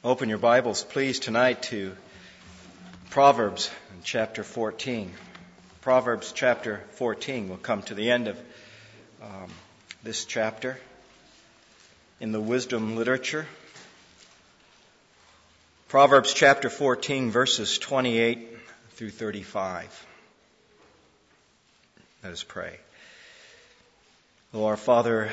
Open your Bibles, please, tonight to Proverbs chapter 14. Proverbs chapter 14. We'll come to the end of this chapter in the wisdom literature. Proverbs chapter 14, verses 28 through 35. Let us pray. Oh, our Father,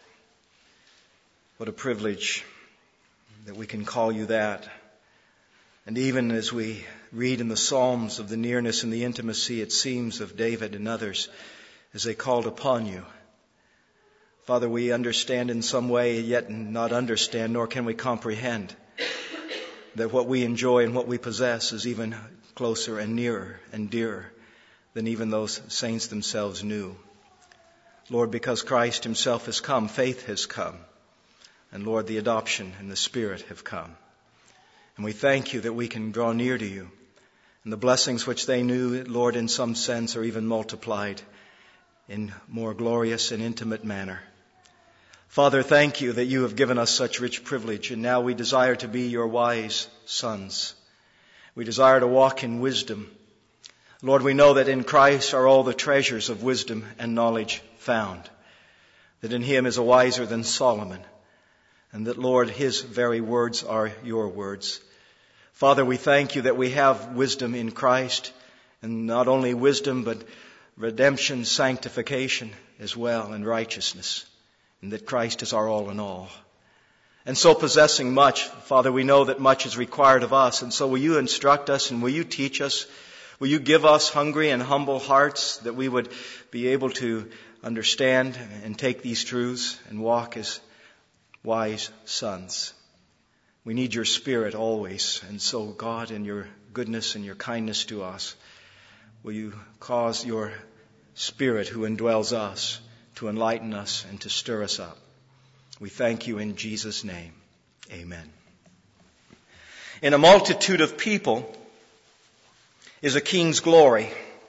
what a privilege that we can call you that. And even as we read in the Psalms of the nearness and the intimacy, it seems, of David and others as they called upon you. Father, we understand in some way, yet not understand, nor can we comprehend that what we enjoy and what we possess is even closer and nearer and dearer than even those saints themselves knew. Lord, because Christ himself has come, faith has come. And Lord, the adoption and the Spirit have come. And we thank you that we can draw near to you. And the blessings which they knew, Lord, in some sense are even multiplied in more glorious and intimate manner. Father, thank you that you have given us such rich privilege. And now we desire to be your wise sons. We desire to walk in wisdom. Lord, we know that in Christ are all the treasures of wisdom and knowledge found. That in him is a wiser than Solomon. And that, Lord, his very words are your words. Father, we thank you that we have wisdom in Christ, and not only wisdom, but redemption, sanctification as well, and righteousness, and that Christ is our all in all. And so possessing much, Father, we know that much is required of us, and so will you instruct us, and will you teach us? Will you give us hungry and humble hearts that we would be able to understand and take these truths and walk as wise sons. We need your Spirit always. And so, God, in your goodness and your kindness to us, will you cause your Spirit who indwells us to enlighten us and to stir us up. We thank you in Jesus' name. Amen. In a multitude of people is a king's glory,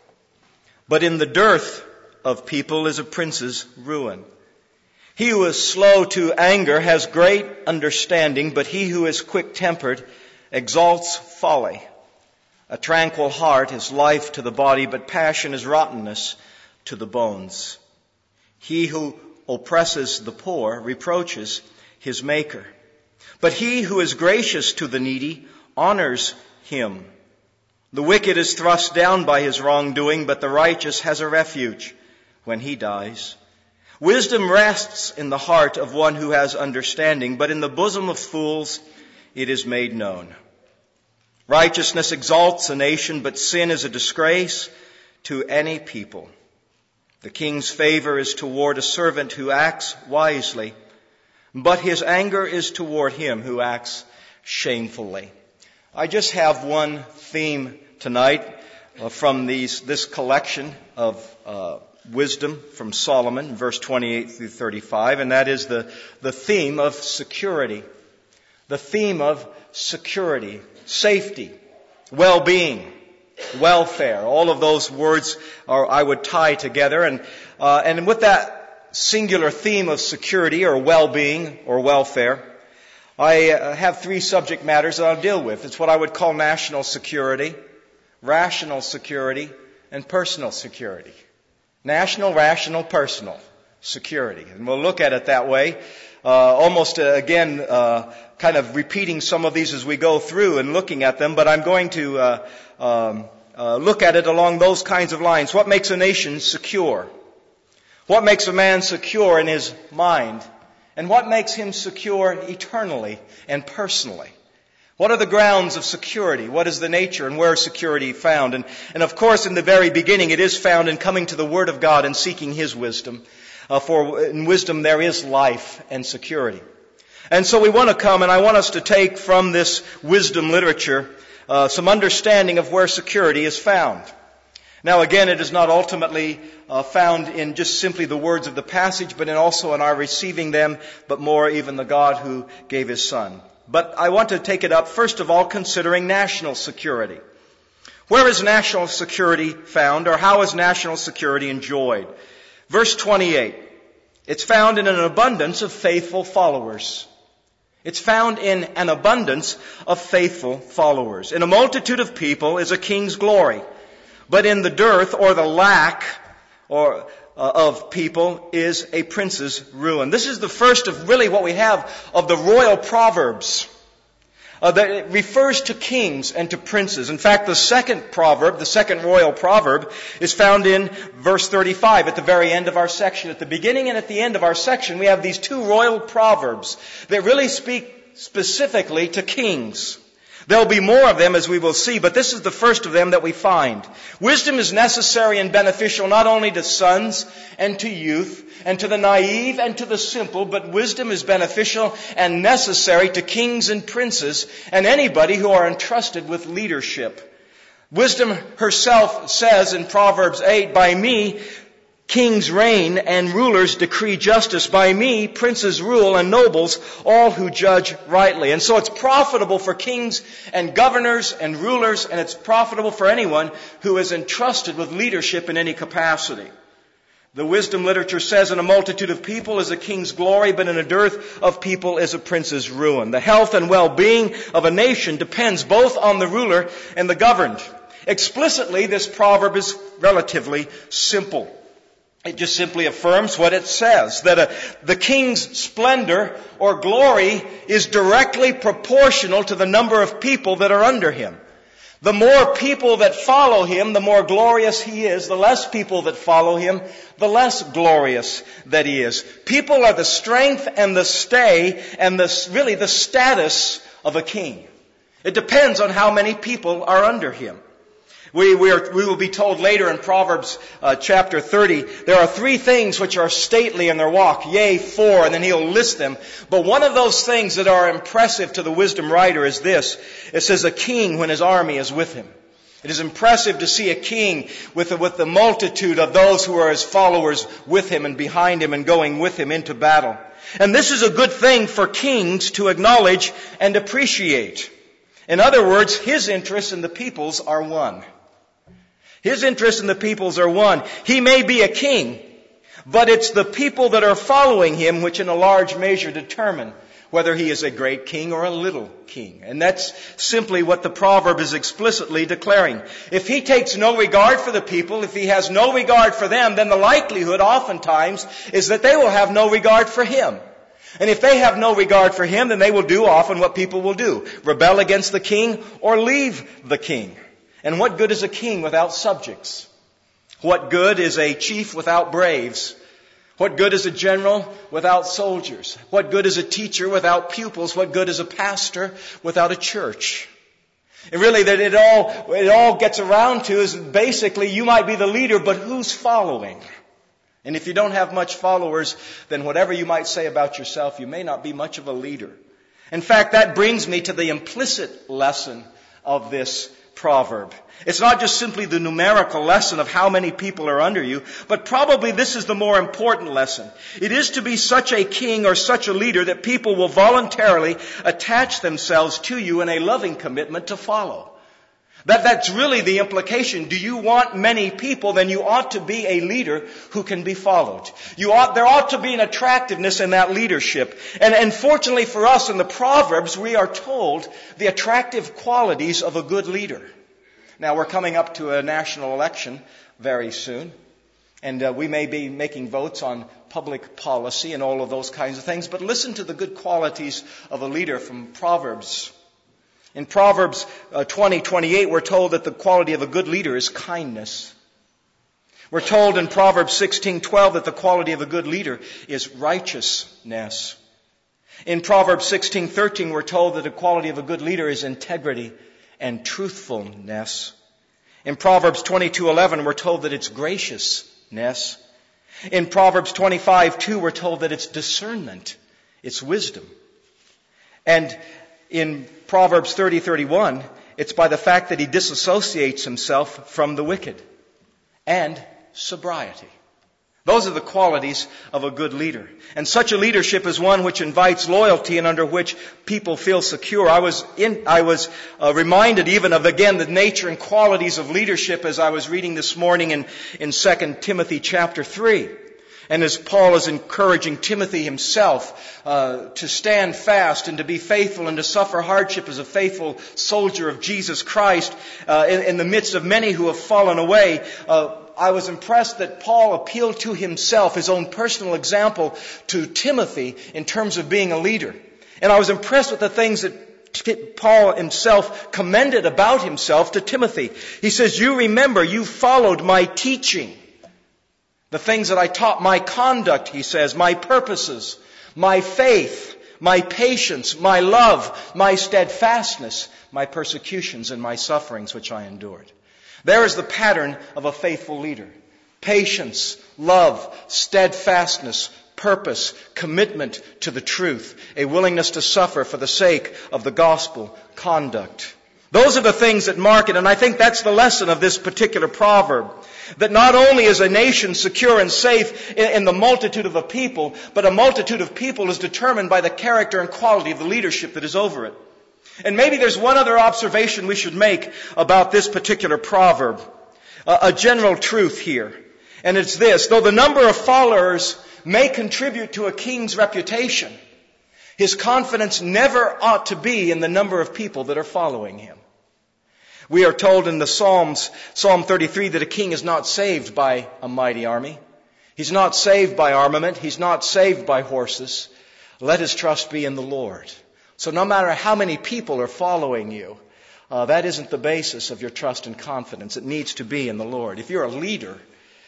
but in the dearth of people is a prince's ruin. He who is slow to anger has great understanding, but he who is quick-tempered exalts folly. A tranquil heart is life to the body, but passion is rottenness to the bones. He who oppresses the poor reproaches his Maker, but he who is gracious to the needy honors him. The wicked is thrust down by his wrongdoing, but the righteous has a refuge when he dies. Wisdom rests in the heart of one who has understanding, but in the bosom of fools it is made known. Righteousness exalts a nation, but sin is a disgrace to any people. The king's favor is toward a servant who acts wisely, but his anger is toward him who acts shamefully. I just have one theme tonight from this collection of wisdom from Solomon, verse 28 through 35, and that is the theme of security. The theme of security, safety, well-being, welfare. All of those words I would tie together, and with that singular theme of security or well-being or welfare, I have three subject matters that I'll deal with. It's what I would call national security, rational security, and personal security. National, rational, personal security. And we'll look at it that way, almost again, kind of repeating some of these as we go through and looking at them, but I'm going to look at it along those kinds of lines. What makes a nation secure? What makes a man secure in his mind? And what makes him secure eternally and personally? What are the grounds of security? What is the nature and where is security found? And of course, in the very beginning, it is found in coming to the Word of God and seeking His wisdom. For in wisdom there is life and security. And so we want to come, and I want us to take from this wisdom literature some understanding of where security is found. Now again, it is not ultimately found in just simply the words of the passage, but also in our receiving them, but more even the God who gave His Son. But I want to take it up, first of all, considering national security. Where is national security found, or how is national security enjoyed? Verse 28, it's found in an abundance of faithful followers. It's found in an abundance of faithful followers. In a multitude of people is a king's glory, but in the dearth or the lack of people is a prince's ruin. This is the first of really what we have of the royal proverbs. That it refers to kings and to princes. In fact, the second proverb, the second royal proverb, is found in verse 35 at the very end of our section. At the beginning and at the end of our section, we have these two royal proverbs that really speak specifically to kings. There'll be more of them as we will see, but this is the first of them that we find. Wisdom is necessary and beneficial not only to sons and to youth and to the naive and to the simple, but wisdom is beneficial and necessary to kings and princes and anybody who are entrusted with leadership. Wisdom herself says in Proverbs 8, "By me kings reign and rulers decree justice. By me princes rule and nobles, all who judge rightly." And so it's profitable for kings and governors and rulers, and it's profitable for anyone who is entrusted with leadership in any capacity. The wisdom literature says, "In a multitude of people is a king's glory, but in a dearth of people is a prince's ruin." The health and well-being of a nation depends both on the ruler and the governed. Explicitly, this proverb is relatively simple. It just simply affirms what it says, that the king's splendor or glory is directly proportional to the number of people that are under him. The more people that follow him, the more glorious he is. The less people that follow him, the less glorious that he is. People are the strength and the stay and really the status of a king. It depends on how many people are under him. We will be told later in Proverbs chapter 30, there are 3 things which are stately in their walk, yea, 4, and then he'll list them. But one of those things that are impressive to the wisdom writer is this. It says, "A king when his army is with him." It is impressive to see a king with the multitude of those who are his followers with him and behind him and going with him into battle. And this is a good thing for kings to acknowledge and appreciate. In other words, his interests and the people's are one. His interests and the people's are one. He may be a king, but it's the people that are following him which in a large measure determine whether he is a great king or a little king. And that's simply what the proverb is explicitly declaring. If he takes no regard for the people, if he has no regard for them, then the likelihood oftentimes is that they will have no regard for him. And if they have no regard for him, then they will do often what people will do: rebel against the king or leave the king. And what good is a king without subjects? What good is a chief without braves? What good is a general without soldiers? What good is a teacher without pupils? What good is a pastor without a church? And really that it all gets around to is basically you might be the leader, but who's following? And if you don't have much followers, then whatever you might say about yourself, you may not be much of a leader. In fact, that brings me to the implicit lesson of this proverb. It's not just simply the numerical lesson of how many people are under you, but probably this is the more important lesson. It is to be such a king or such a leader that people will voluntarily attach themselves to you in a loving commitment to follow. That's really the implication. Do you want many people? Then you ought to be a leader who can be followed. There ought to be an attractiveness in that leadership. And fortunately for us in the Proverbs, we are told the attractive qualities of a good leader. Now we're coming up to a national election very soon. And we may be making votes on public policy and all of those kinds of things. But listen to the good qualities of a leader from Proverbs. In Proverbs 20:28, we're told that the quality of a good leader is kindness. We're told in Proverbs 16:12 that the quality of a good leader is righteousness. In Proverbs 16:13, we're told that the quality of a good leader is integrity and truthfulness. In Proverbs 22:11, we're told that it's graciousness. In Proverbs 25:2, we're told that it's discernment, it's wisdom. And in Proverbs 30:31, it's by the fact that he disassociates himself from the wicked. And sobriety. Those are the qualities of a good leader. And such a leadership is one which invites loyalty and under which people feel secure. I was reminded even of, again, the nature and qualities of leadership as I was reading this morning in 2 Timothy chapter 3. And as Paul is encouraging Timothy himself to stand fast and to be faithful and to suffer hardship as a faithful soldier of Jesus Christ in the midst of many who have fallen away, I was impressed that Paul appealed to himself, his own personal example, to Timothy in terms of being a leader. And I was impressed with the things that Paul himself commended about himself to Timothy. He says, "You remember, you followed my teaching. The things that I taught, my conduct," he says, "my purposes, my faith, my patience, my love, my steadfastness, my persecutions and my sufferings which I endured." There is the pattern of a faithful leader. Patience, love, steadfastness, purpose, commitment to the truth, a willingness to suffer for the sake of the gospel, conduct. Those are the things that mark it, and I think that's the lesson of this particular proverb. That not only is a nation secure and safe in the multitude of a people, but a multitude of people is determined by the character and quality of the leadership that is over it. And maybe there's one other observation we should make about this particular proverb. A general truth here. And it's this: though the number of followers may contribute to a king's reputation, his confidence never ought to be in the number of people that are following him. We are told in the Psalms, Psalm 33, that a king is not saved by a mighty army. He's not saved by armament. He's not saved by horses. Let his trust be in the Lord. So no matter how many people are following you, that isn't the basis of your trust and confidence. It needs to be in the Lord. If you're a leader,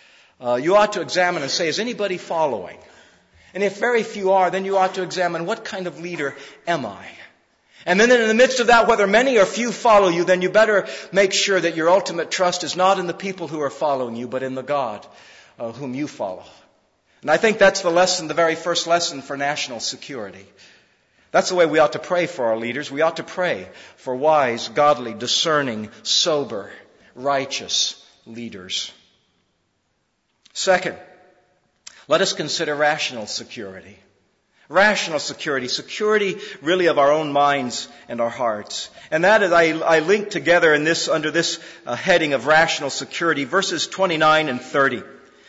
you ought to examine and say, is anybody following? And if very few are, then you ought to examine, what kind of leader am I? And then in the midst of that, whether many or few follow you, then you better make sure that your ultimate trust is not in the people who are following you, but in the God whom you follow. And I think that's the lesson, the very first lesson for national security. That's the way we ought to pray for our leaders. We ought to pray for wise, godly, discerning, sober, righteous leaders. Second, let us consider rational security. Rational security. Security really of our own minds and our hearts. And that is, I link together in this, under this heading of rational security, verses 29 and 30.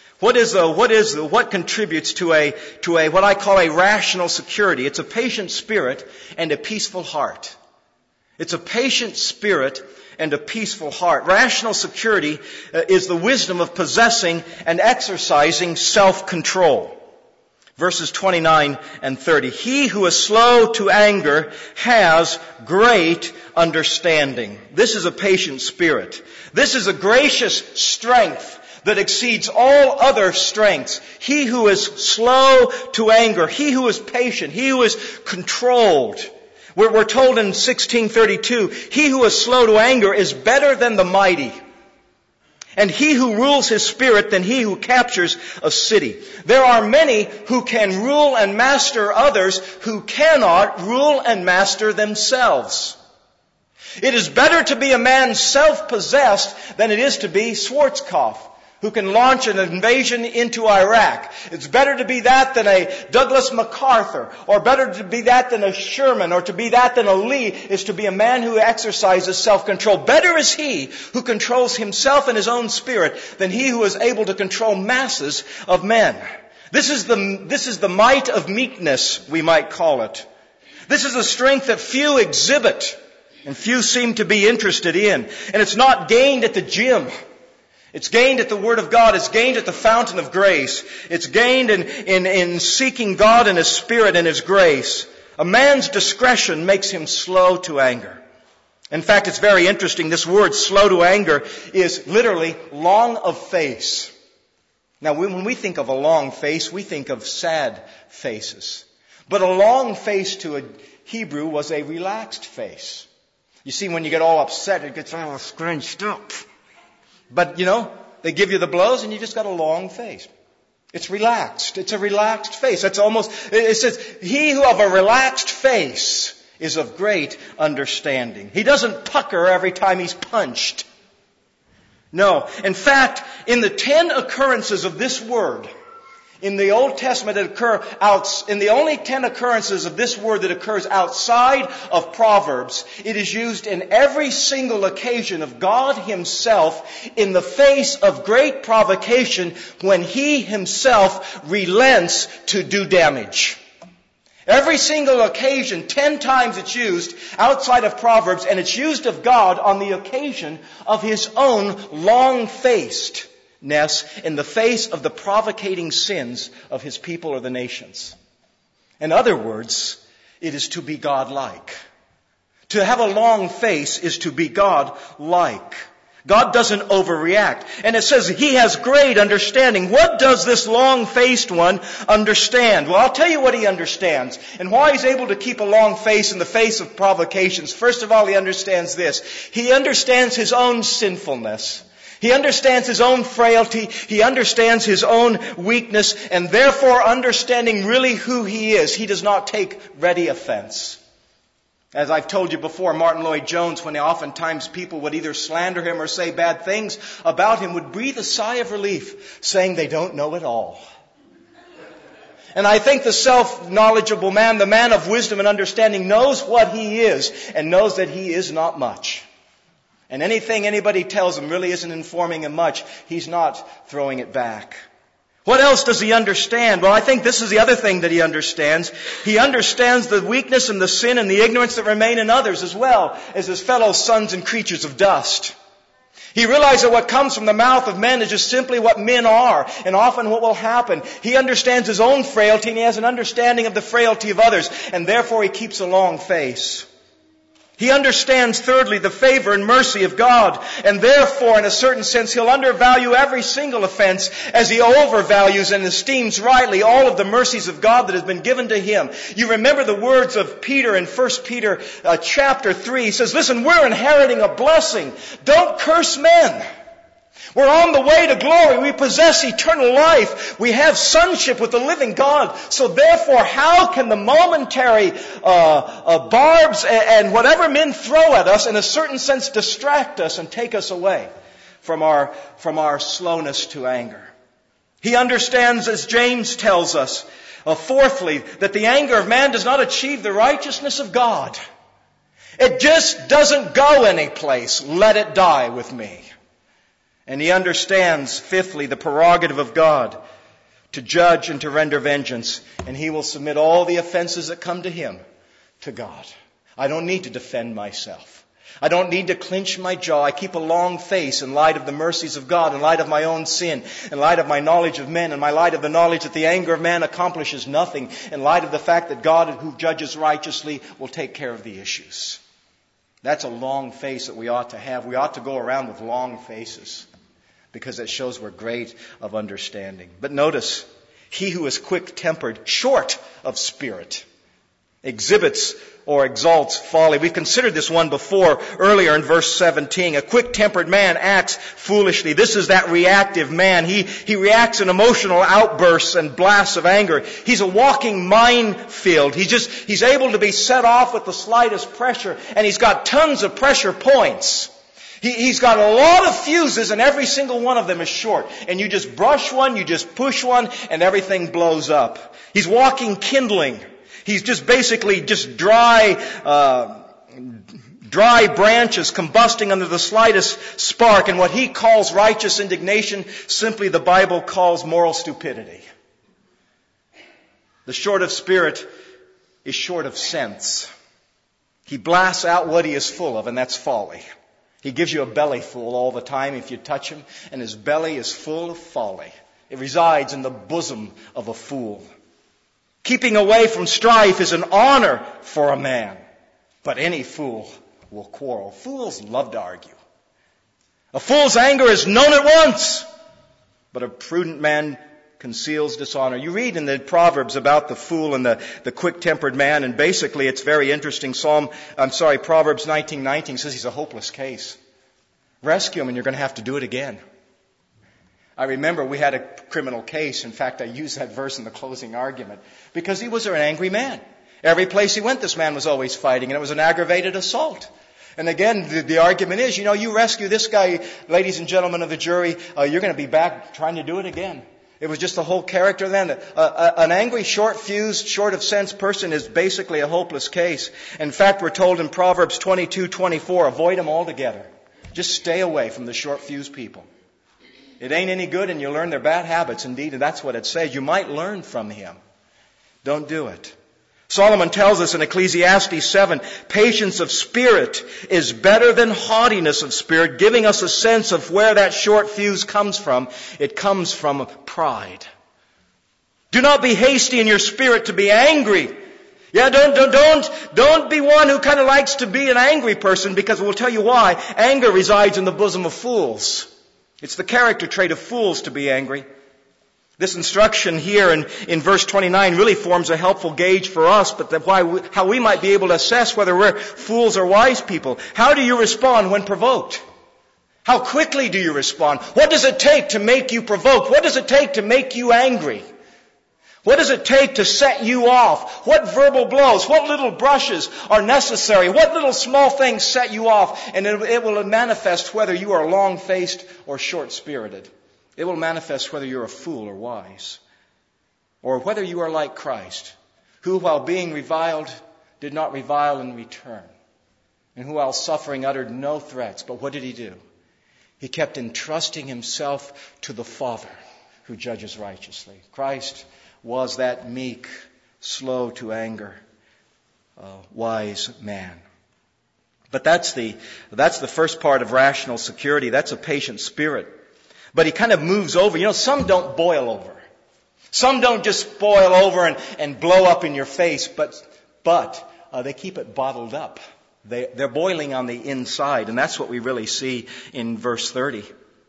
What contributes to what I call a rational security? It's a patient spirit and a peaceful heart. It's a patient spirit and a peaceful heart. Rational security is the wisdom of possessing and exercising self-control. Verses 29 and 30. He who is slow to anger has great understanding. This is a patient spirit. This is a gracious strength that exceeds all other strengths. He who is slow to anger, he who is patient, he who is controlled. We're told in 16:32, he who is slow to anger is better than the mighty, and he who rules his spirit than he who captures a city. There are many who can rule and master others who cannot rule and master themselves. It is better to be a man self-possessed than it is to be Schwarzkopf, who can launch an invasion into Iraq. It's better to be that than a Douglas MacArthur, or better to be that than a Sherman, or to be that than a Lee, is to be a man who exercises self-control. Better is he who controls himself and his own spirit than he who is able to control masses of men. This is the might of meekness, we might call it. This is a strength that few exhibit and few seem to be interested in. And it's not gained at the gym. It's gained at the Word of God. It's gained at the fountain of grace. It's gained in seeking God and His Spirit and His grace. A man's discretion makes him slow to anger. In fact, it's very interesting. This word, slow to anger, is literally long of face. Now, when we think of a long face, we think of sad faces. But a long face to a Hebrew was a relaxed face. You see, when you get all upset, it gets all scrunched up. But, they give you the blows and you just got a long face. It's relaxed. It's a relaxed face. It says, he who of a relaxed face is of great understanding. He doesn't pucker every time he's punched. No. In fact, in the 10 occurrences of this word In the Old Testament, in the only 10 occurrences of this word that occurs outside of Proverbs, it is used in every single occasion of God Himself in the face of great provocation when He Himself relents to do damage. Every single occasion, 10 times it's used outside of Proverbs, and it's used of God on the occasion of His own long-facedness in the face of the provocating sins of His people or the nations. In other words, it is to be God-like. To have a long face is to be God-like. God doesn't overreact. And it says He has great understanding. What does this long-faced one understand? Well, I'll tell you what He understands and why He's able to keep a long face in the face of provocations. First of all, He understands this. He understands His own sinfulness. He understands His own frailty. He understands His own weakness. And therefore, understanding really who He is, He does not take ready offense. As I've told you before, Martin Lloyd-Jones, when oftentimes people would either slander him or say bad things about him, would breathe a sigh of relief, saying they don't know it all. And I think the self-knowledgeable man, the man of wisdom and understanding, knows what he is and knows that he is not much. And anything anybody tells him really isn't informing him much. He's not throwing it back. What else does he understand? Well, I think this is the other thing that he understands. He understands the weakness and the sin and the ignorance that remain in others as well as his fellow sons and creatures of dust. He realizes that what comes from the mouth of men is just simply what men are and often what will happen. He understands his own frailty and he has an understanding of the frailty of others, and therefore he keeps a long face. He understands, thirdly, the favor and mercy of God, and therefore, in a certain sense, he'll undervalue every single offense as he overvalues and esteems rightly all of the mercies of God that has been given to him. You remember the words of Peter in 1 Peter chapter 3. He says, listen, we're inheriting a blessing. Don't curse men. We're on the way to glory. We possess eternal life. We have sonship with the living God. So therefore, how can the momentary barbs and whatever men throw at us, in a certain sense, distract us and take us away from our slowness to anger? He understands, as James tells us, fourthly, that the anger of man does not achieve the righteousness of God. It just doesn't go anyplace. Let it die with me. And he understands, fifthly, the prerogative of God to judge and to render vengeance. And he will submit all the offenses that come to him to God. I don't need to defend myself. I don't need to clench my jaw. I keep a long face in light of the mercies of God, in light of my own sin, in light of my knowledge of men, in light of the knowledge that the anger of man accomplishes nothing, in light of the fact that God, who judges righteously, will take care of the issues. That's a long face that we ought to have. We ought to go around with long faces, because it shows we're great of understanding. But notice, he who is quick-tempered, short of spirit, exhibits or exalts folly. We've considered this one before, earlier in verse 17. A quick-tempered man acts foolishly. This is that reactive man. He reacts in emotional outbursts and blasts of anger. He's a walking minefield. He's able to be set off with the slightest pressure, and he's got tons of pressure points. He's got a lot of fuses, and every single one of them is short. And you just brush one, you just push one, and everything blows up. He's walking kindling. He's just basically just dry branches combusting under the slightest spark. And what he calls righteous indignation, simply the Bible calls moral stupidity. The short of spirit is short of sense. He blasts out what he is full of, and that's folly. He gives you a belly full all the time if you touch him, and his belly is full of folly. It resides in the bosom of a fool. Keeping away from strife is an honor for a man, but any fool will quarrel. Fools love to argue. A fool's anger is known at once, but a prudent man conceals dishonor. You read in the Proverbs about the fool and the quick-tempered man, and basically it's very interesting. Proverbs 19:19 says he's a hopeless case. Rescue him and you're going to have to do it again. I remember we had a criminal case. In fact, I used that verse in the closing argument because he was an angry man. Every place he went, this man was always fighting, and it was an aggravated assault. And again, the argument is, you rescue this guy, ladies and gentlemen of the jury, you're going to be back trying to do it again. It was just the whole character then. An angry, short-fused, short-of-sense person is basically a hopeless case. In fact, we're told in Proverbs 22:24, avoid them altogether. Just stay away from the short-fused people. It ain't any good, and you learn their bad habits. Indeed, and that's what it says. You might learn from him. Don't do it. Solomon tells us in Ecclesiastes 7, patience of spirit is better than haughtiness of spirit, giving us a sense of where that short fuse comes from. It comes from pride. Do not be hasty in your spirit to be angry. Yeah, don't be one who kind of likes to be an angry person, because we'll tell you why. Anger resides in the bosom of fools. It's the character trait of fools to be angry. This instruction here in verse 29 really forms a helpful gauge for us, but how we might be able to assess whether we're fools or wise people. How do you respond when provoked? How quickly do you respond? What does it take to make you provoked? What does it take to make you angry? What does it take to set you off? What verbal blows? What little brushes are necessary? What little small things set you off? And it will manifest whether you are long-faced or short-spirited. It will manifest whether you're a fool or wise, or whether you are like Christ, who while being reviled did not revile in return, and who while suffering uttered no threats. But what did he do? He kept entrusting himself to the Father who judges righteously. Christ was that meek, slow to anger, wise man. But that's the first part of rational security. That's a patient spirit. But he kind of moves over. Some don't boil over. Some don't just boil over and blow up in your face, but they keep it bottled up. They're boiling on the inside, and that's what we really see in verse 30.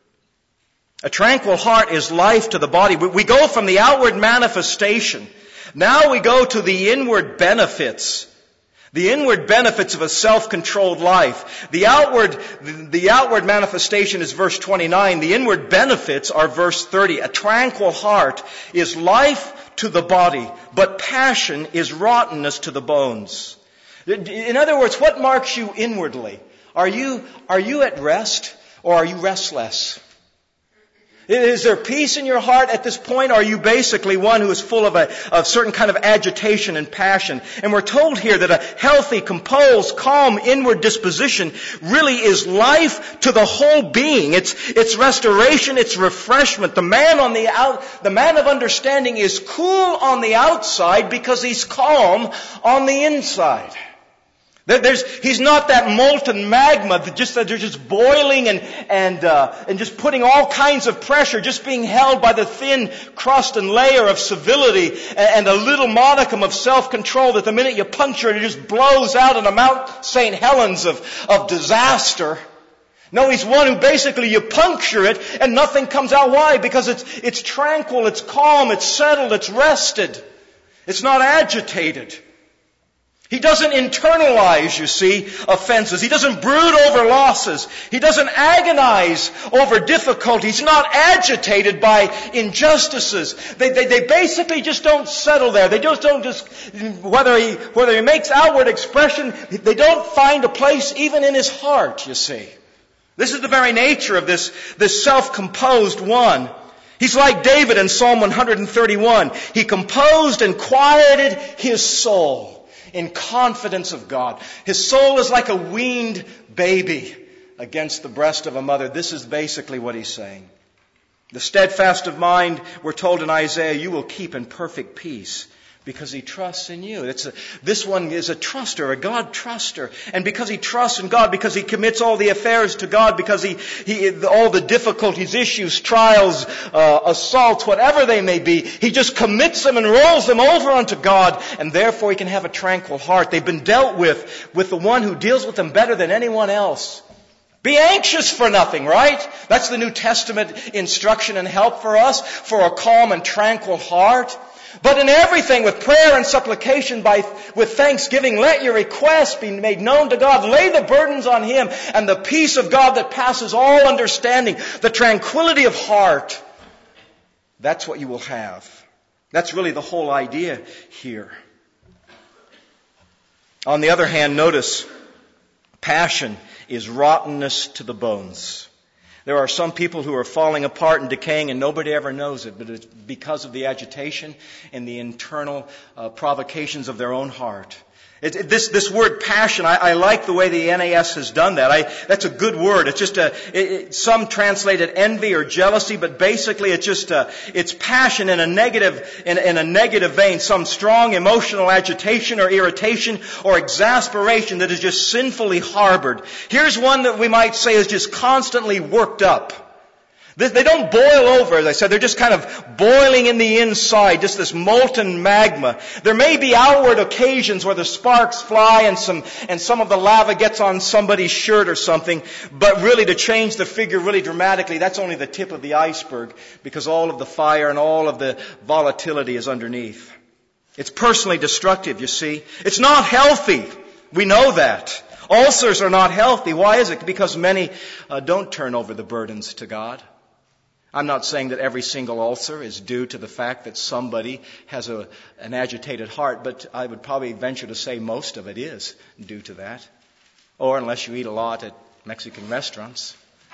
A tranquil heart is life to the body. We go from the outward manifestation. Now we go to the inward benefits. The inward benefits of a self-controlled life. The outward manifestation is verse 29. The inward benefits are verse 30. A tranquil heart is life to the body, but passion is rottenness to the bones. In other words, what marks you inwardly? Are you at rest, or are you restless? Is there peace in your heart at this point? Or are you basically one who is full of a certain kind of agitation and passion? And we're told here that a healthy, composed, calm, inward disposition really is life to the whole being. It's restoration, it's refreshment. The man of understanding is cool on the outside because he's calm on the inside. He's not that molten magma that they're just boiling and just putting all kinds of pressure, just being held by the thin crust and layer of civility and a little modicum of self-control that the minute you puncture it, it just blows out in a Mount St. Helens of disaster. No, he's one who basically you puncture it and nothing comes out. Why? Because it's tranquil, it's calm, it's settled, it's rested. It's not agitated. He doesn't internalize, you see, offenses. He doesn't brood over losses. He doesn't agonize over difficulties. He's not agitated by injustices. They basically just don't settle there. They just don't whether he makes outward expression, they don't find a place even in his heart, you see. This is the very nature of this self-composed one. He's like David in Psalm 131. He composed and quieted his soul in confidence of God. His soul is like a weaned baby against the breast of a mother. This is basically what he's saying. The steadfast of mind, we're told in Isaiah, you will keep in perfect peace because he trusts in you. This one is a truster, a God truster. And because he trusts in God, because he commits all the affairs to God, because he all the difficulties, issues, trials, assaults, whatever they may be, he just commits them and rolls them over unto God, and therefore he can have a tranquil heart. They've been dealt with the one who deals with them better than anyone else. Be anxious for nothing, right? That's the New Testament instruction and help for us, for a calm and tranquil heart. But in everything, with prayer and supplication, with thanksgiving, let your requests be made known to God. Lay the burdens on Him, and the peace of God that passes all understanding, the tranquility of heart, that's what you will have. That's really the whole idea here. On the other hand, notice, passion is rottenness to the bones. There are some people who are falling apart and decaying and nobody ever knows it, but it's because of the agitation and the internal provocations of their own heart. This word passion, I like the way the NAS has done that. That's a good word. It's just some translate it envy or jealousy, but basically it's passion in a negative vein, some strong emotional agitation or irritation or exasperation that is just sinfully harbored. Here's one that we might say is just constantly worked up. They don't boil over, as I said. They're just kind of boiling in the inside, just this molten magma. There may be outward occasions where the sparks fly and some of the lava gets on somebody's shirt or something, but really to change the figure really dramatically, that's only the tip of the iceberg, because all of the fire and all of the volatility is underneath. It's personally destructive, you see. It's not healthy. We know that. Ulcers are not healthy. Why is it? Because many don't turn over the burdens to God. I'm not saying that every single ulcer is due to the fact that somebody has an agitated heart, but I would probably venture to say most of it is due to that. Or unless you eat a lot at Mexican restaurants.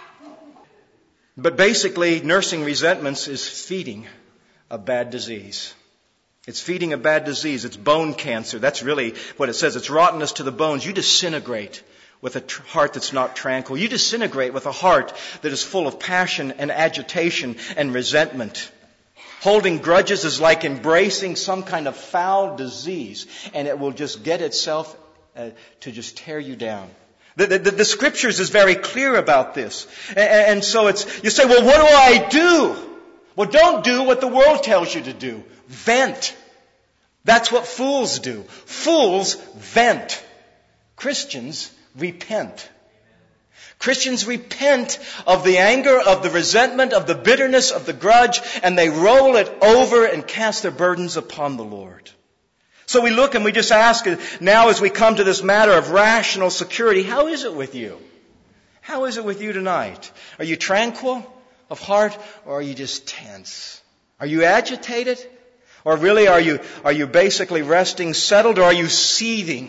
But basically, nursing resentments is feeding a bad disease. It's feeding a bad disease. It's bone cancer. That's really what it says. It's rottenness to the bones. You disintegrate with a heart that's not tranquil. You disintegrate with a heart that is full of passion and agitation and resentment. Holding grudges is like embracing some kind of foul disease, and it will just get itself to just tear you down. The Scriptures is very clear about this. And so you say, well, what do I do? Well, don't do what the world tells you to do. Vent. That's what fools do. Fools vent. Christians repent. Christians repent of the anger, of the resentment, of the bitterness, of the grudge, and they roll it over and cast their burdens upon the Lord. So we look and we just ask now as we come to this matter of rational security, how is it with you? How is it with you tonight? Are you tranquil of heart, or are you just tense? Are you agitated? Or really are you basically resting settled, or are you seething?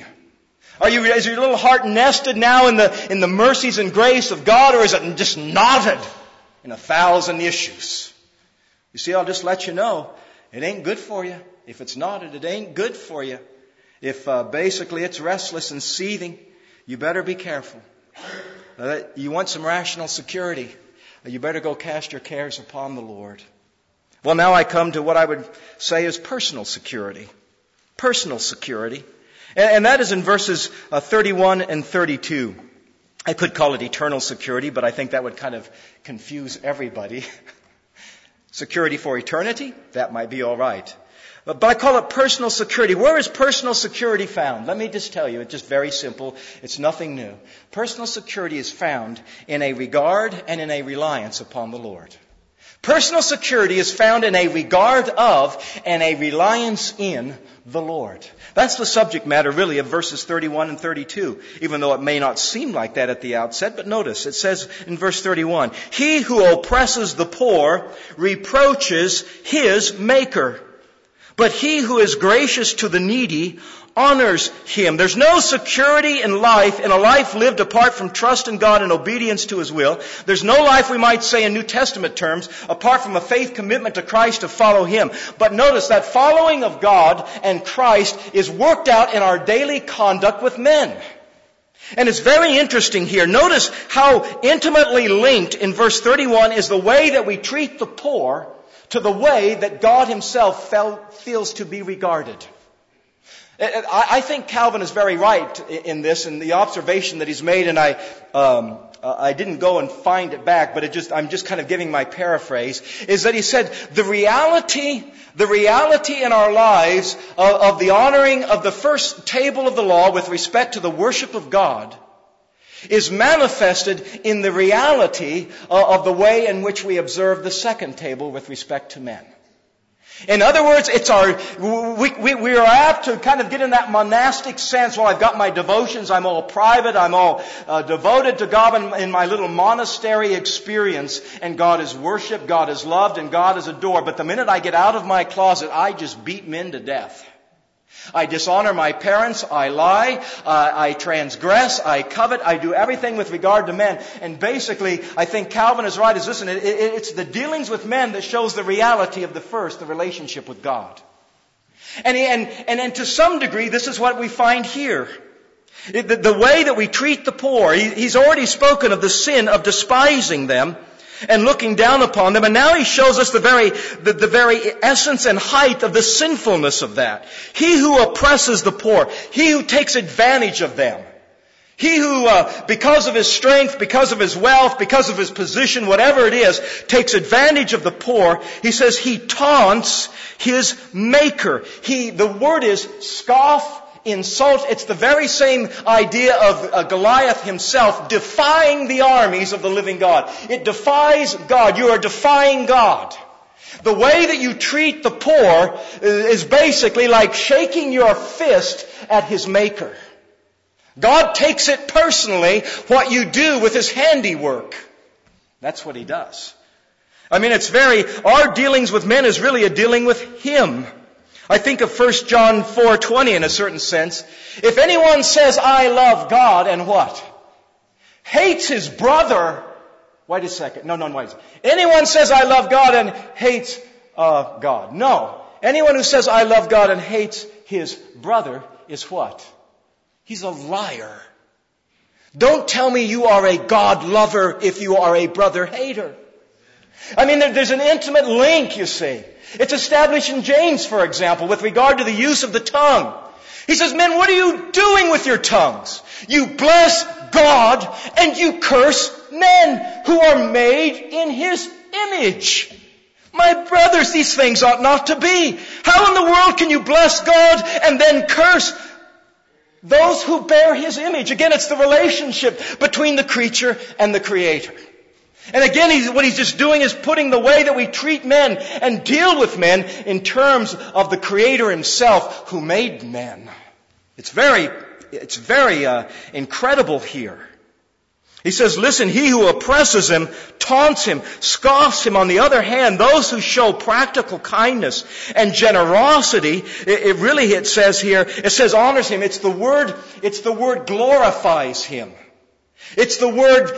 Is your little heart nested now in the mercies and grace of God, or is it just knotted in 1,000 issues? You see, I'll just let you know, it ain't good for you. If it's knotted, it ain't good for you. If basically it's restless and seething, you better be careful. You want some rational security, you better go cast your cares upon the Lord. Well, now I come to what I would say is personal security. Personal security. And that is in verses 31 and 32. I could call it eternal security, but I think that would kind of confuse everybody. Security for eternity? That might be all right. But I call it personal security. Where is personal security found? Let me just tell you, it's just very simple. It's nothing new. Personal security is found in a regard and in a reliance upon the Lord. Personal security is found in a regard of and a reliance in the Lord. That's the subject matter really of verses 31 and 32, even though it may not seem like that at the outset. But notice, it says in verse 31, "He who oppresses the poor reproaches his Maker, but he who is gracious to the needy honors him." There's no security in a life lived apart from trust in God and obedience to His will. There's no life, we might say in New Testament terms, apart from a faith commitment to Christ to follow Him. But notice that following of God and Christ is worked out in our daily conduct with men. And it's very interesting here. Notice how intimately linked in verse 31 is the way that we treat the poor to the way that God Himself feels to be regarded. I think Calvin is very right in this, and the observation that he's made, and I didn't go and find it back, but I'm just kind of giving my paraphrase, is that he said the reality in our lives of the honoring of the first table of the law with respect to the worship of God is manifested in the reality of the way in which we observe the second table with respect to men. In other words, we are apt to kind of get in that monastic sense. Well, I've got my devotions, I'm all private, I'm all devoted to God in my little monastery experience, and God is worshipped, God is loved, and God is adored. But the minute I get out of my closet, I just beat men to death. I dishonor my parents, I lie, I transgress, I covet, I do everything with regard to men. And basically, I think Calvin is right. Listen, it's the dealings with men that shows the reality of the first, the relationship with God. And to some degree, this is what we find here. The way that we treat the poor, he's already spoken of the sin of despising them and looking down upon them. And now he shows us the very essence and height of the sinfulness of that. He who oppresses the poor, he who takes advantage of them, he who, because of his strength, because of his wealth, because of his position, whatever it is, takes advantage of the poor, he says he taunts his Maker. The word is scoff, insult. It's the very same idea of Goliath himself defying the armies of the living God. It defies God. You are defying God. The way that you treat the poor is basically like shaking your fist at his Maker. God takes it personally what you do with His handiwork. That's what He does. I mean, our dealings with men is really a dealing with Him. I think of 1 John 4:20 in a certain sense. If anyone says, I love God, and what? Hates his brother. Wait a second. No, wait a second. Anyone says, I love God, and hates God. No. Anyone who says, I love God, and hates his brother is what? He's a liar. Don't tell me you are a God lover if you are a brother hater. I mean, there's an intimate link, you see. It's established in James, for example, with regard to the use of the tongue. He says, men, what are you doing with your tongues? You bless God and you curse men who are made in His image. My brothers, these things ought not to be. How in the world can you bless God and then curse those who bear His image? Again, it's the relationship between the creature and the Creator. And again, what he's just doing is putting the way that we treat men and deal with men in terms of the Creator Himself who made men. It's very incredible here. He says, listen, he who oppresses him, taunts him, scoffs him. On the other hand, those who show practical kindness and generosity, it says honors him. It's the word glorifies him. It's the word,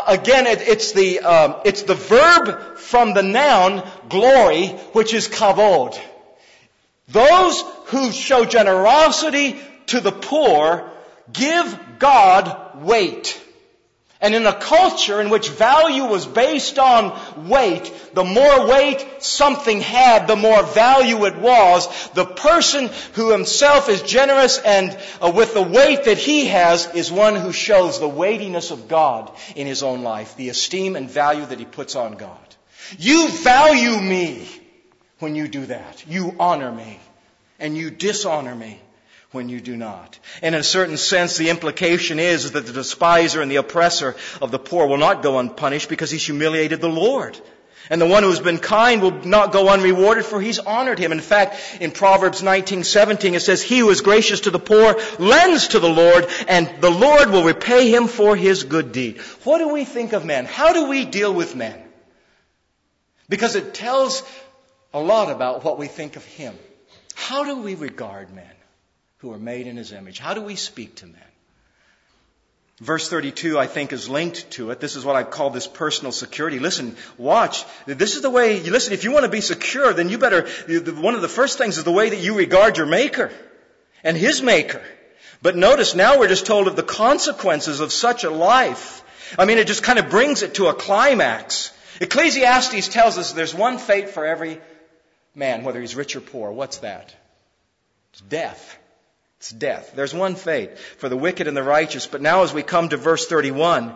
it's the verb from the noun glory, which is kavod. Those who show generosity to the poor give God weight. And in a culture in which value was based on weight, the more weight something had, the more value it was. The person who himself is generous and with the weight that he has is one who shows the weightiness of God in his own life, the esteem and value that he puts on God. You value me when you do that. You honor me and you dishonor me when you do not. And in a certain sense, the implication is that the despiser and the oppressor of the poor will not go unpunished because he's humiliated the Lord. And the one who has been kind will not go unrewarded, for he's honored him. In fact, in Proverbs 19:17, it says, he who is gracious to the poor lends to the Lord, and the Lord will repay him for his good deed. What do we think of men? How do we deal with men? Because it tells a lot about what we think of Him. How do we regard men who are made in His image? How do we speak to men? Verse 32, I think, is linked to it. This is what I call this personal security. Listen, watch. This is the way, listen, if you want to be secure, then you better, one of the first things is the way that you regard your Maker and His Maker. But notice, now we're just told of the consequences of such a life. I mean, it just kind of brings it to a climax. Ecclesiastes tells us there's one fate for every man, whether he's rich or poor. What's that? It's death. It's death. There's one fate for the wicked and the righteous. But now as we come to verse 32,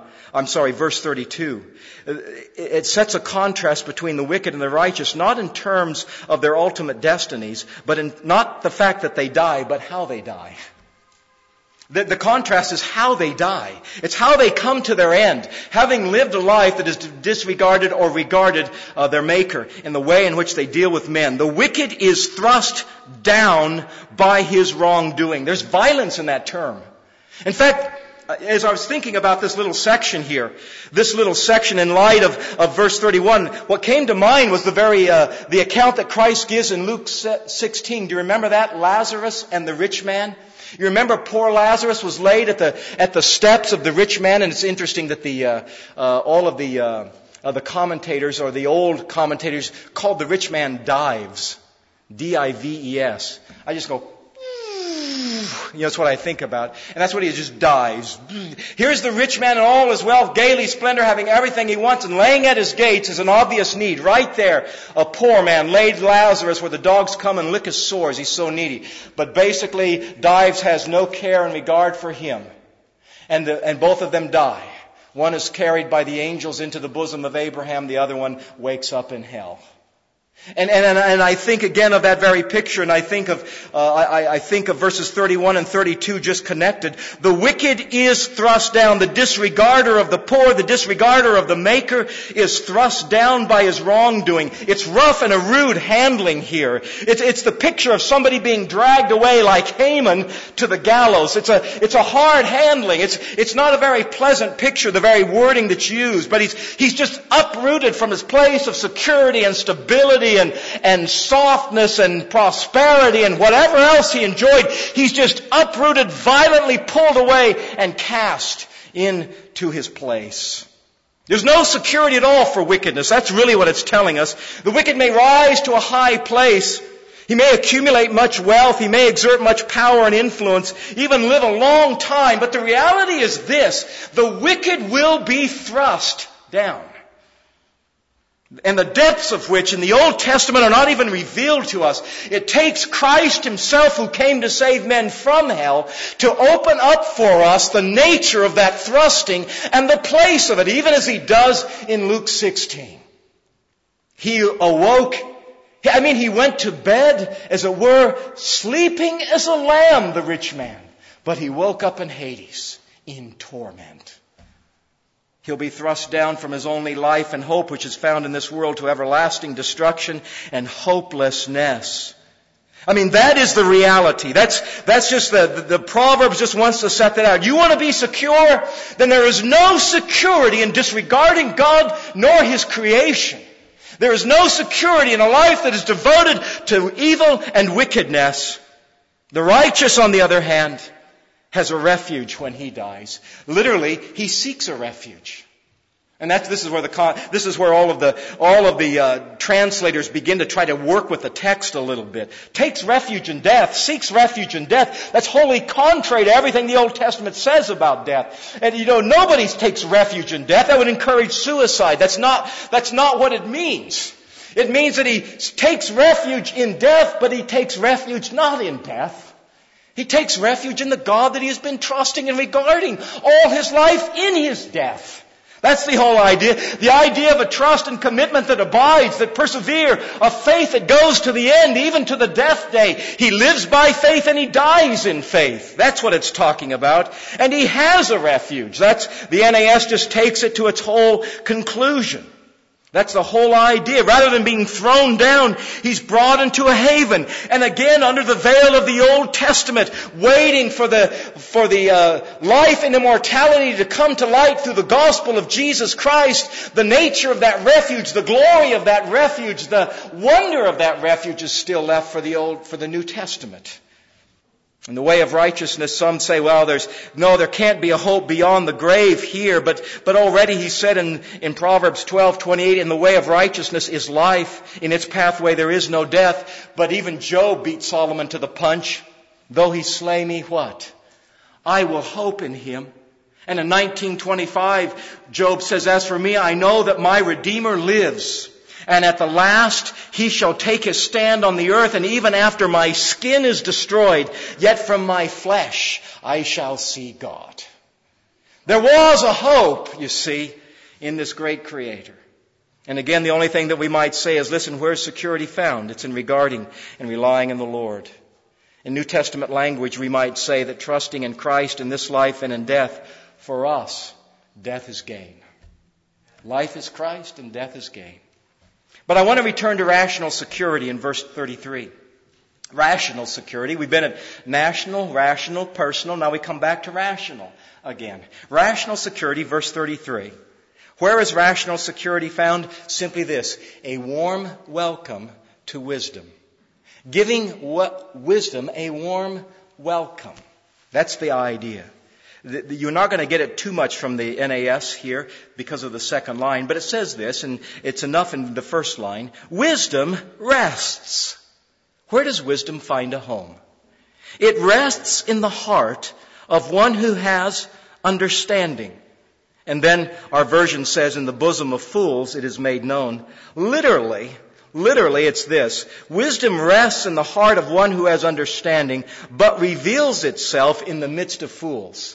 it sets a contrast between the wicked and the righteous, not in terms of their ultimate destinies, but in not the fact that they die, but how they die. The contrast is how they die. It's how they come to their end, having lived a life that has disregarded or regarded their Maker in the way in which they deal with men. The wicked is thrust down by his wrongdoing. There's violence in that term. In fact, as I was thinking about this little section here, this little section in light of verse 31, what came to mind was the account that Christ gives in Luke 16. Do you remember that? Lazarus and the rich man. You remember poor Lazarus was laid at the steps of the rich man, and it's interesting that all of the commentators, or the old commentators, called the rich man Dives. D-I-V-E-S. I just go, that's what I think about. And that's what he just dives. Here's the rich man in all his wealth, gaily splendor, having everything he wants, and laying at his gates is an obvious need. Right there, a poor man laid Lazarus where the dogs come and lick his sores. He's so needy. But basically, Dives has no care and regard for him. And both of them die. One is carried by the angels into the bosom of Abraham. The other one wakes up in hell. And I think again of that very picture, and I think of verses 31 and 32 just connected. The wicked is thrust down. The disregarder of the poor, the disregarder of the maker, is thrust down by his wrongdoing. It's rough and a rude handling here. It's the picture of somebody being dragged away like Haman to the gallows. It's a hard handling. It's not a very pleasant picture, the very wording that's used, but he's just uprooted from his place of security and stability and softness and prosperity and whatever else he enjoyed. He's just uprooted, violently pulled away, and cast into his place. There's no security at all for wickedness. That's really what it's telling us. The wicked may rise to a high place. He may accumulate much wealth. He may exert much power and influence, even live a long time. But the reality is this: the wicked will be thrust down. And the depths of which in the Old Testament are not even revealed to us. It takes Christ Himself, who came to save men from hell, to open up for us the nature of that thrusting and the place of it, even as He does in Luke 16. He awoke. He went to bed, as it were, sleeping as a lamb, the rich man. But he woke up in Hades, in torment. He'll be thrust down from his only life and hope, which is found in this world, to everlasting destruction and hopelessness. That is the reality. That's just the Proverbs just wants to set that out. You want to be secure? Then there is no security in disregarding God nor His creation. There is no security in a life that is devoted to evil and wickedness. The righteous, on the other hand, has a refuge when he dies. Literally, he seeks a refuge. And this is where all of the translators begin to try to work with the text a little bit. Takes refuge in death, seeks refuge in death. That's wholly contrary to everything the Old Testament says about death. And nobody takes refuge in death. That would encourage suicide. That's not what it means. It means that he takes refuge in death, but he takes refuge not in death. He takes refuge in the God that he has been trusting and regarding all his life in his death. That's the whole idea. The idea of a trust and commitment that abides, that persevere, a faith that goes to the end, even to the death day. He lives by faith and he dies in faith. That's what it's talking about. And he has a refuge. The NAS just takes it to its whole conclusion. That's the whole idea. Rather than being thrown down, he's brought into a haven. And again, under the veil of the Old Testament, waiting for the life and immortality to come to light through the gospel of Jesus Christ, the nature of that refuge, the glory of that refuge, the wonder of that refuge is still left for the New Testament. In the way of righteousness, some say, there can't be a hope beyond the grave here. But already he said in Proverbs 12:28, in the way of righteousness is life. In its pathway there is no death. But even Job beat Solomon to the punch. Though he slay me, what? I will hope in him. And in 19:25, Job says, as for me, I know that my Redeemer lives. And at the last, he shall take his stand on the earth, and even after my skin is destroyed, yet from my flesh I shall see God. There was a hope, you see, in this great Creator. And again, the only thing that we might say is, listen, where's security found? It's in regarding and relying on the Lord. In New Testament language, we might say that trusting in Christ in this life and in death, for us, death is gain. Life is Christ and death is gain. But I want to return to rational security in verse 33. Rational security. We've been at national, rational, personal. Now we come back to rational again. Rational security, verse 33. Where is rational security found? Simply this: a warm welcome to wisdom. Giving wisdom a warm welcome. That's the idea. You're not going to get it too much from the NAS here because of the second line, but it says this, and it's enough in the first line. Wisdom rests. Where does wisdom find a home? It rests in the heart of one who has understanding. And then our version says, in the bosom of fools it is made known. Literally it's this: wisdom rests in the heart of one who has understanding, but reveals itself in the midst of fools.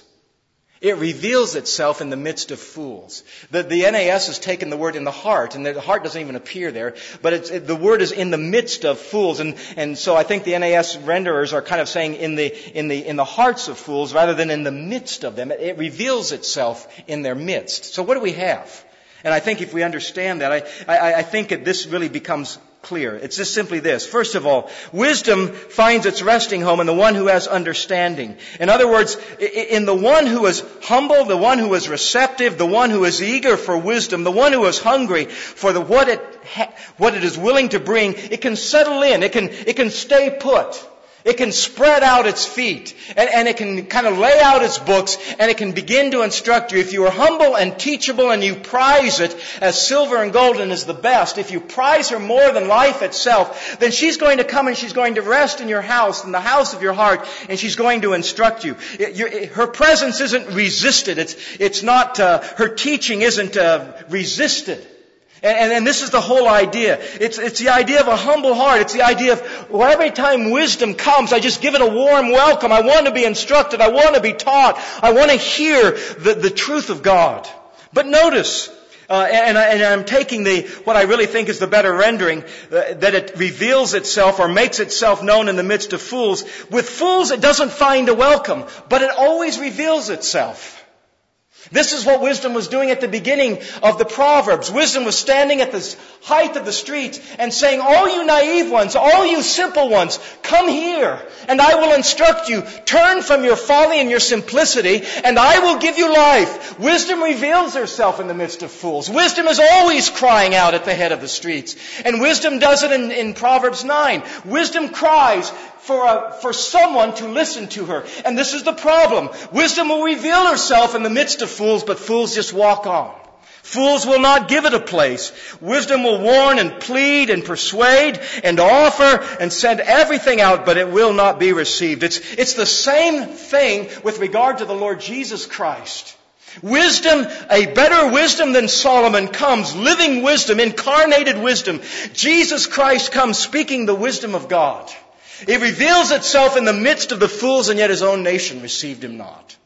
It reveals itself in the midst of fools. The NAS has taken the word in the heart, and the heart doesn't even appear there, but the word is in the midst of fools, and so I think the NAS renderers are kind of saying in the hearts of fools rather than in the midst of them. It reveals itself in their midst. So what do we have? And I think if we understand that, I think this really becomes clear. It's just simply this. First of all, wisdom finds its resting home in the one who has understanding. In other words, in the one who is humble, the one who is receptive, the one who is eager for wisdom, the one who is hungry for what it is willing to bring, it can settle in. It can stay put. It can spread out its feet, and it can kind of lay out its books, and it can begin to instruct you. If you are humble and teachable and you prize it as silver and gold and as the best, if you prize her more than life itself, then she's going to come and she's going to rest in your house, in the house of your heart, and she's going to instruct you. Her presence isn't resisted. It's not, her teaching isn't resisted. And this is the whole idea. It's the idea of a humble heart. It's the idea of, well, every time wisdom comes, I just give it a warm welcome. I want to be instructed. I want to be taught. I want to hear the truth of God. But notice, and I'm taking what I really think is the better rendering, that it reveals itself or makes itself known in the midst of fools. With fools, it doesn't find a welcome, but it always reveals itself. This is what wisdom was doing at the beginning of the Proverbs. Wisdom was standing at the height of the streets and saying, all you naive ones, all you simple ones, come here and I will instruct you. Turn from your folly and your simplicity and I will give you life. Wisdom reveals herself in the midst of fools. Wisdom is always crying out at the head of the streets. And wisdom does it in Proverbs 9. Wisdom cries for someone to listen to her. And this is the problem. Wisdom will reveal herself in the midst of fools, but fools just walk on. Fools will not give it a place. Wisdom will warn and plead and persuade and offer and send everything out, but it will not be received. It's the same thing with regard to the Lord Jesus Christ. Wisdom, a better wisdom than Solomon comes, living wisdom, incarnated wisdom. Jesus Christ comes speaking the wisdom of God. It reveals itself in the midst of the fools, and yet his own nation received him not.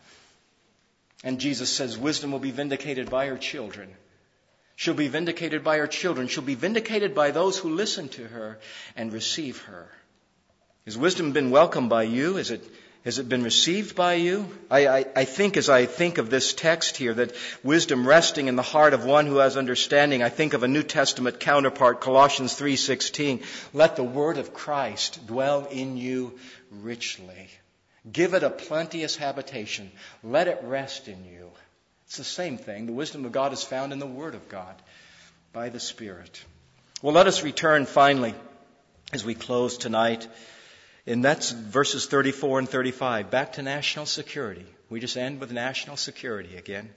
And Jesus says wisdom will be vindicated by her children. She'll be vindicated by her children. She'll be vindicated by those who listen to her and receive her. Has wisdom been welcomed by you? Has it been received by you? I think as I think of this text here, that wisdom resting in the heart of one who has understanding, I think of a New Testament counterpart, Colossians 3:16. Let the word of Christ dwell in you richly. Give it a plenteous habitation. Let it rest in you. It's the same thing. The wisdom of God is found in the Word of God by the Spirit. Well, let us return finally as we close tonight. And that's verses 34 and 35. Back to national security. We just end with national security again.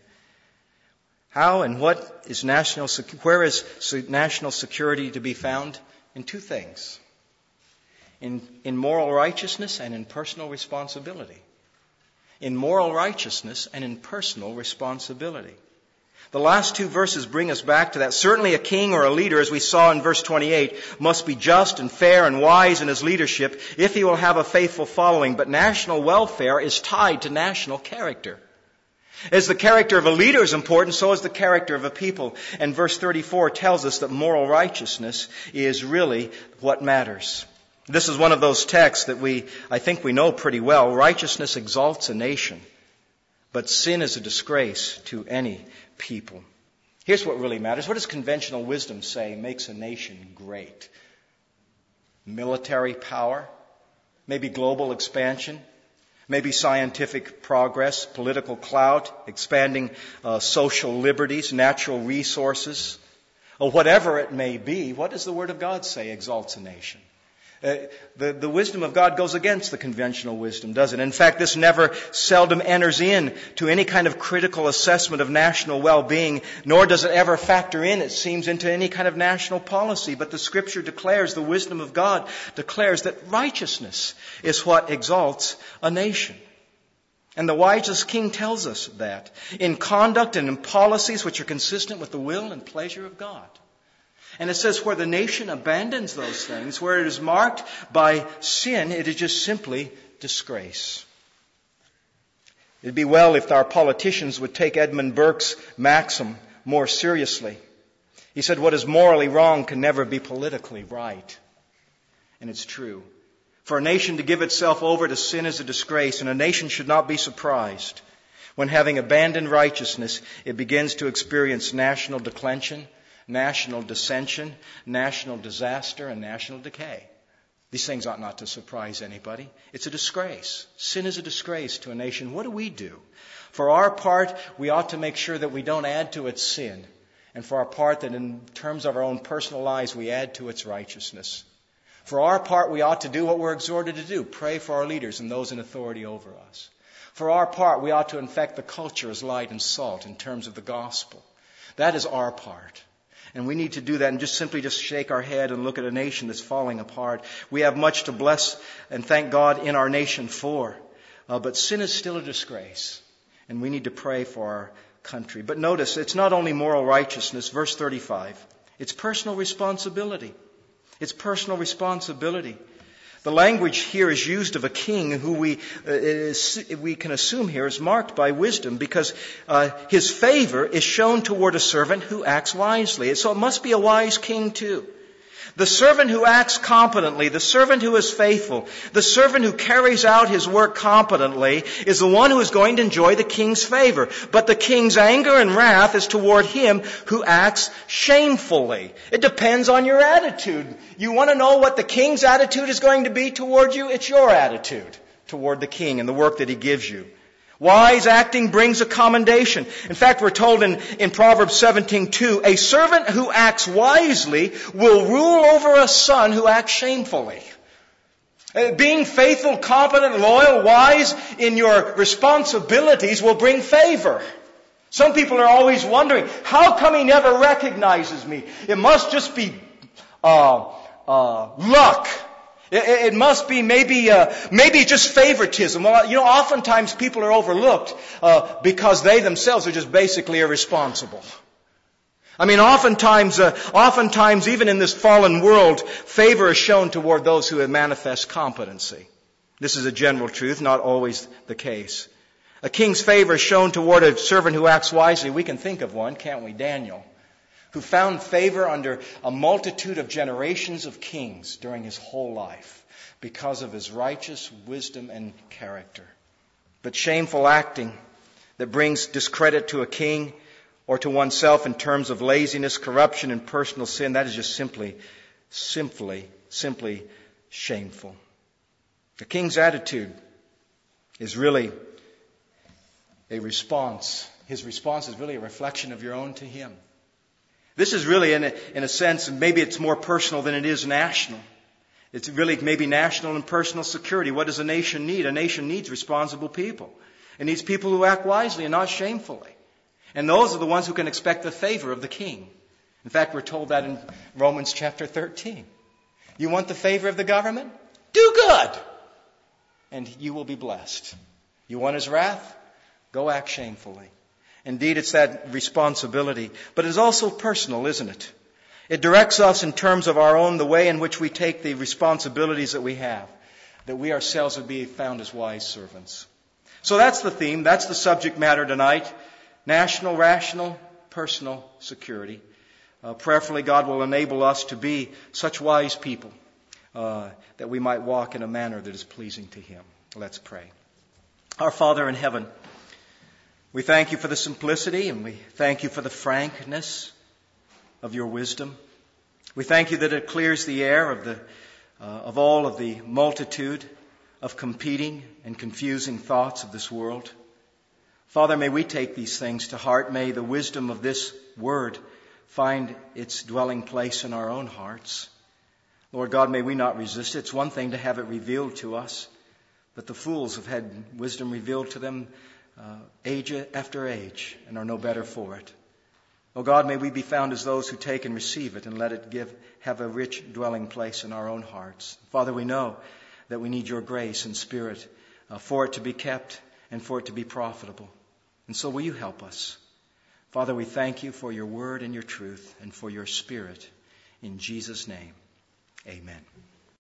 How and what is where is national security to be found? In two things. In moral righteousness and in personal responsibility. In moral righteousness and in personal responsibility. The last two verses bring us back to that. Certainly a king or a leader, as we saw in verse 28, must be just and fair and wise in his leadership if he will have a faithful following. But national welfare is tied to national character. As the character of a leader is important, so is the character of a people. And verse 34 tells us that moral righteousness is really what matters. This is one of those texts that I think we know pretty well. Righteousness exalts a nation, but sin is a disgrace to any people. Here's what really matters. What does conventional wisdom say makes a nation great? Military power, maybe global expansion, maybe scientific progress, political clout, expanding social liberties, natural resources, or whatever it may be. What does the Word of God say exalts a nation? The wisdom of God goes against the conventional wisdom, doesn't it? In fact, this seldom enters in to any kind of critical assessment of national well-being, nor does it ever factor in, it seems, into any kind of national policy. But the Scripture declares, the wisdom of God declares that righteousness is what exalts a nation. And the wisest king tells us that in conduct and in policies which are consistent with the will and pleasure of God. And it says where the nation abandons those things, where it is marked by sin, it is just simply disgrace. It'd be well if our politicians would take Edmund Burke's maxim more seriously. He said, what is morally wrong can never be politically right. And it's true. For a nation to give itself over to sin is a disgrace, and a nation should not be surprised when, having abandoned righteousness, it begins to experience national declension, national dissension, national disaster, and national decay. These things ought not to surprise anybody. It's a disgrace. Sin is a disgrace to a nation. What do? For our part, we ought to make sure that we don't add to its sin. And for our part, that in terms of our own personal lives, we add to its righteousness. For our part, we ought to do what we're exhorted to do. Pray for our leaders and those in authority over us. For our part, we ought to infect the culture as light and salt in terms of the gospel. That is our part. And we need to do that and just simply shake our head and look at a nation that's falling apart. We have much to bless and thank God in our nation for. But sin is still a disgrace. And we need to pray for our country. But notice, it's not only moral righteousness. Verse 35. It's personal responsibility. It's personal responsibility. The language here is used of a king who we can assume here is marked by wisdom because his favor is shown toward a servant who acts wisely. So it must be a wise king too. The servant who acts competently, the servant who is faithful, the servant who carries out his work competently is the one who is going to enjoy the king's favor. But the king's anger and wrath is toward him who acts shamefully. It depends on your attitude. You want to know what the king's attitude is going to be toward you? It's your attitude toward the king and the work that he gives you. Wise acting brings a commendation. In fact, we're told in Proverbs 17:2, a servant who acts wisely will rule over a son who acts shamefully. Being faithful, competent, loyal, wise in your responsibilities will bring favor. Some people are always wondering, how come he never recognizes me? It must just be luck. It must be maybe just favoritism. Well, oftentimes people are overlooked because they themselves are just basically irresponsible. I mean, oftentimes, even in this fallen world, favor is shown toward those who manifest competency. This is a general truth, not always the case. A king's favor is shown toward a servant who acts wisely. We can think of one, can't we? Daniel, who found favor under a multitude of generations of kings during his whole life because of his righteous wisdom and character. But shameful acting that brings discredit to a king or to oneself in terms of laziness, corruption, and personal sin, that is just simply shameful. The king's attitude is really a response. His response is really a reflection of your own to him. This is really, in a sense, maybe it's more personal than it is national. It's really maybe national and personal security. What does a nation need? A nation needs responsible people. It needs people who act wisely and not shamefully. And those are the ones who can expect the favor of the king. In fact, we're told that in Romans chapter 13. You want the favor of the government? Do good, and you will be blessed. You want his wrath? Go act shamefully. Indeed, it's that responsibility. But it's also personal, isn't it? It directs us in terms of the way in which we take the responsibilities that we have, that we ourselves would be found as wise servants. So that's the theme, that's the subject matter tonight. National, rational, personal security. Prayerfully, God will enable us to be such wise people that we might walk in a manner that is pleasing to Him. Let's pray. Our Father in heaven, we thank you for the simplicity and we thank you for the frankness of your wisdom. We thank you that it clears the air of all of the multitude of competing and confusing thoughts of this world. Father, may we take these things to heart. May the wisdom of this word find its dwelling place in our own hearts. Lord God, may we not resist it. It's one thing to have it revealed to us, but the fools have had wisdom revealed to them age after age and are no better for it. Oh God, may we be found as those who take and receive it and let it have a rich dwelling place in our own hearts. Father, we know that we need your grace and Spirit for it to be kept and for it to be profitable. And so will you help us? Father, we thank you for your word and your truth and for your Spirit. In Jesus' name, amen.